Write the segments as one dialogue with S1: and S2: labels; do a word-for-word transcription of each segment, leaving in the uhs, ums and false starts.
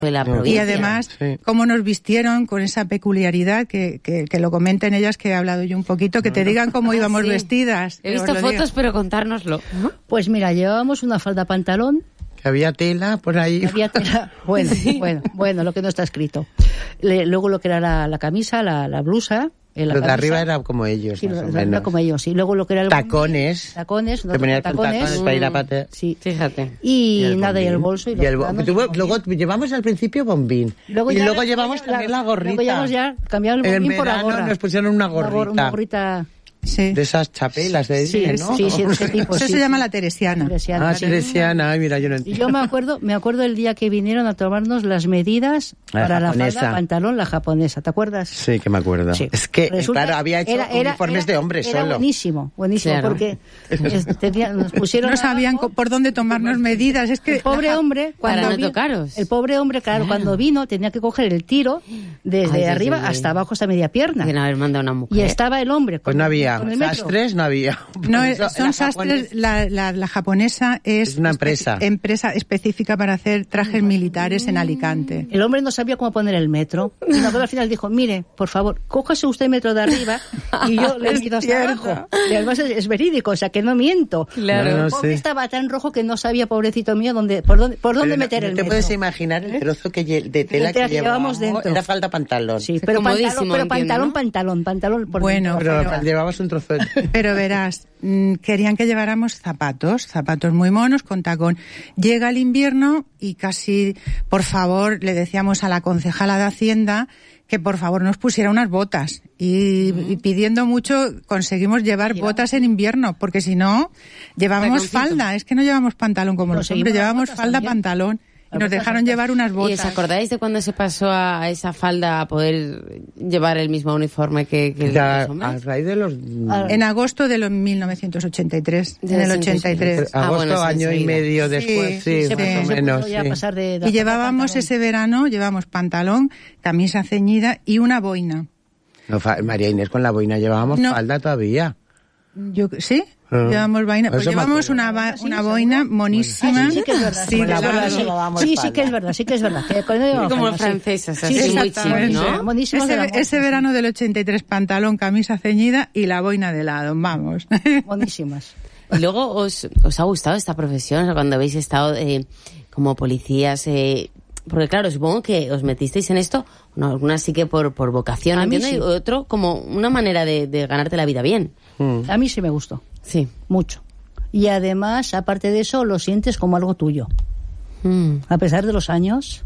S1: de la provincia.
S2: Y además, sí. cómo nos vistieron con esa peculiaridad, que, que, que lo comenten ellas, que he hablado yo un poquito, que te digan cómo íbamos ah, sí. vestidas.
S1: He visto fotos, digo. Pero contárnoslo.
S3: Pues mira, llevábamos una falda pantalón.
S4: Que había tela por ahí.
S3: Había tela, bueno, sí. bueno, bueno, lo que no está escrito. Le, luego lo que era la, la camisa, la, la blusa.
S4: Lo de arriba era como ellos,
S3: sí,
S4: más o
S3: menos.
S4: menos.
S3: Era como ellos, sí. Luego lo que era el
S4: tacones.
S3: Tacones.
S4: Te ponías tacones. tacones para ir a patear.
S3: Sí.
S1: Fíjate.
S3: Y, y nada, y el bolso. Y,
S4: y el bolso. Luego llevamos al principio bombín. Luego y ya, luego llevamos la, también la gorrita.
S3: Luego llevamos ya, cambiamos el bombín
S4: en
S3: por la gorra.
S4: Nos pusieron una gorrita.
S3: Una, una gorrita.
S2: Sí.
S4: De esas chapelas de
S3: sí,
S4: ¿no?
S3: Sí, sí, de ese tipo.
S2: Eso
S3: sí,
S2: se llama
S3: sí.
S2: la teresiana.
S3: teresiana
S4: ah,
S3: sí.
S4: teresiana, ay, mira, yo no entiendo.
S3: Y yo me acuerdo, me acuerdo el día que vinieron a tomarnos las medidas la para japonesa. La falda, pantalón, la japonesa, ¿te acuerdas?
S4: Sí, que me acuerdo. Sí. Es que, Resulta, claro, había hecho era, era, uniformes era, de hombres
S3: era
S4: solo.
S3: buenísimo, buenísimo, claro. porque es, tenía, nos pusieron...
S2: No sabían abajo, por dónde tomarnos medidas, es que...
S3: El pobre hombre, cuando
S1: para no
S3: vino,
S1: tocaros.
S3: El pobre hombre, claro, claro, cuando vino tenía que coger el tiro desde ay, arriba sí, sí, hasta abajo, hasta media pierna.
S1: Tiene que haber mandado una mujer.
S3: Y estaba el hombre.
S4: Pues
S3: con,
S4: no había,
S3: con el
S4: sastres no había.
S2: No, es, son la sastres, japonés, la, la, la japonesa es,
S4: es una empresa.
S2: Espe- empresa específica para hacer trajes militares en Alicante.
S3: El hombre no sabía cómo poner el metro. Y al final dijo, mire, por favor, cójase usted el metro de arriba y yo le mido hasta abajo. Y además es, es verídico, o sea, que no miento.
S1: Claro.
S4: No, no
S3: porque
S4: sé.
S3: estaba tan rojo que no sabía, pobrecito mío, dónde, por dónde, por dónde
S4: pero
S3: meter
S4: no,
S3: el
S4: ¿te
S3: metro?
S4: puedes imaginar el trozo que lle- de tela que llevábamos
S3: dentro?
S4: Era falda pantalón.
S3: Sí, pero pantalón, pero pantalón, ¿no? pantalón, pantalón. Por
S2: bueno,
S4: pero,
S2: pero
S4: llevabas un trozo de...
S2: Pero verás, mmm, querían que lleváramos zapatos, zapatos muy monos con tacón. Llega el invierno y casi, por favor, le decíamos a la concejala de Hacienda que por favor nos pusiera unas botas. Y, uh-huh. y pidiendo mucho conseguimos llevar Lleva. botas en invierno, porque si no, llevábamos falda. Es que no llevamos pantalón como los hombres, llevábamos falda, también. pantalón. Y nos dejaron llevar unas botas.
S1: ¿Y os acordáis de cuando se pasó a esa falda a poder llevar el mismo uniforme que, que
S4: ya,
S1: los hombres?
S4: A raíz de los...
S2: En agosto de los mil novecientos ochenta y tres. De en el ochenta y tres.
S4: Ah, agosto, bueno, año y medio después, sí, sí, sí más sí. o menos. Sí.
S3: Pasar de, de
S2: y llevábamos ese verano, llevábamos pantalón, camisa ceñida y una boina.
S4: No, María Inés, con la boina llevábamos no. falda todavía.
S2: Yo, ¿sí? Uh, llevamos vaina, pues llevamos una, va, una boina monísima.
S3: Ah, sí, sí que es verdad.
S2: Sí,
S3: la
S2: claro.
S3: sí, sí, sí que es verdad, sí que es verdad. Que con
S1: como
S3: falda,
S1: francesas,
S3: sí.
S1: así
S3: sí,
S1: muy chic, ¿no?
S2: Monísimos ese, ese verano del ochenta y tres, pantalón, camisa ceñida y la boina de lado, vamos.
S3: Monísimas.
S1: Y luego, ¿os, os ha gustado esta profesión? O sea, cuando habéis estado eh, como policías... Eh, porque claro, supongo que os metisteis en esto, no, algunas sí que por, por vocación,
S3: a
S1: ¿entiendes?
S3: Sí.
S1: Y otro como una manera de, de ganarte la vida bien.
S3: Mm. A mí sí me gustó.
S1: Sí.
S3: Mucho. Y además, aparte de eso, lo sientes como algo tuyo.
S1: Mm.
S3: A pesar de los años.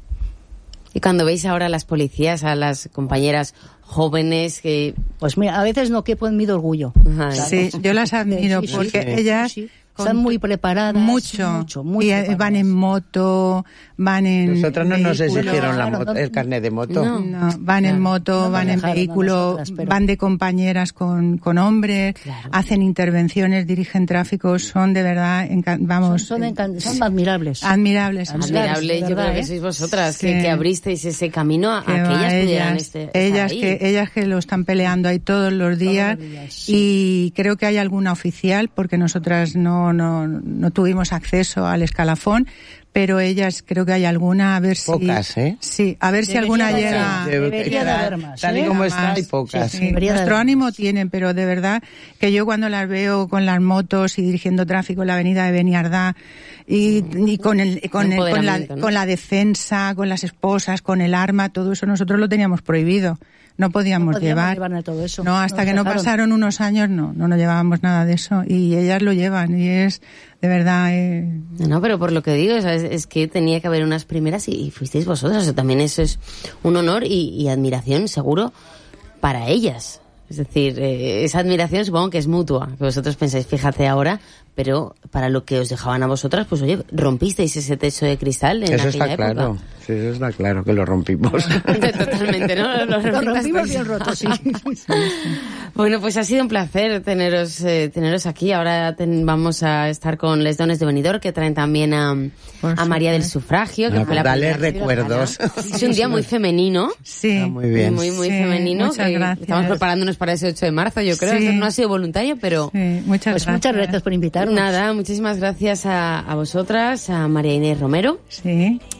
S1: Y cuando veis ahora a las policías, a las compañeras jóvenes que...
S3: Pues mira, a veces no quepo en mí de orgullo.
S2: Ajá, sí, yo las admiro sí, porque sí, ellas...
S3: Sí, sí. Están muy preparadas.
S2: Mucho.
S3: Mucho, muy
S2: y
S3: preparadas.
S2: Van en moto, van en
S4: Nosotros no nos
S2: vehículo.
S4: exigieron la
S3: Claro,
S4: moto,
S3: no,
S4: el carnet de moto.
S2: No, no van en moto,
S3: no
S2: van en vehículo,
S3: nosotras, pero...
S2: van de compañeras con, con hombres, claro. hacen intervenciones, dirigen tráfico, son de verdad, encan- vamos...
S3: Son, son, encan- son admirables.
S2: Admirables.
S1: Admirables, yo creo que sois vosotras,
S2: sí.
S1: que, que abristeis ese camino a que, que ellas pudieran este,
S2: ellas
S1: ahí.
S2: que Ellas que lo están peleando ahí todos los días,
S3: todos los días sí.
S2: Y creo que hay alguna oficial, porque nosotras no, no, no tuvimos acceso al escalafón, pero ellas creo que hay alguna, a ver si...
S4: Pocas, ¿eh?
S2: Sí, a ver
S3: debería
S2: si alguna
S3: de
S2: llega...
S3: ser, debería de haber más,
S4: tal y
S3: ¿eh?
S4: como
S2: más,
S4: está, hay pocas.
S2: Sí, sí. Nuestro ánimo más. Tienen, pero de verdad que yo cuando las veo con las motos y dirigiendo tráfico en la avenida de Beniardá y, y con, el, con, el, con, la, ¿no? con la defensa, con las esposas, con el arma, todo eso nosotros lo teníamos prohibido. No podíamos,
S3: no podíamos
S2: llevar.
S3: llevar todo eso.
S2: No, hasta
S3: nos
S2: que
S3: dejaron.
S2: no pasaron unos años, no, no nos llevábamos nada de eso. Y ellas lo llevan, y es, de verdad... Eh...
S1: No, pero por lo que digo, ¿sabes? Es que tenía que haber unas primeras y, y fuisteis vosotras. O sea, también eso es un honor y, y admiración, seguro, para ellas. Es decir, eh, esa admiración supongo que es mutua. Que vosotros pensáis, fíjate ahora, pero para lo que os dejaban a vosotras, pues oye, rompisteis ese techo de cristal en
S4: eso
S1: aquella
S4: está
S1: época.
S4: Claro. Sí, eso está claro, que lo rompimos.
S1: Totalmente, ¿no? Lo,
S3: lo rompimos bien roto, sí.
S1: Bueno, pues ha sido un placer teneros eh, teneros aquí. Ahora ten, vamos a estar con Les Dones de Benidorm, que traen también a, a María del Sufragio, que
S4: no,
S1: fue la
S4: dale
S1: primera
S4: recuerdos.
S1: Es un día muy femenino.
S2: Sí.
S4: Ah, muy bien.
S1: Muy, muy
S2: sí,
S1: femenino.
S2: Muchas
S1: que
S2: gracias.
S1: Estamos preparándonos para ese ocho de marzo, yo creo.
S2: Sí.
S1: Eso no ha sido voluntario, pero...
S2: Sí, muchas
S3: pues
S2: gracias.
S3: muchas gracias por invitarnos.
S1: Nada, muchísimas gracias a, a vosotras, a María Inés Romero.
S2: Sí.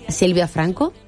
S1: Silvia Franco.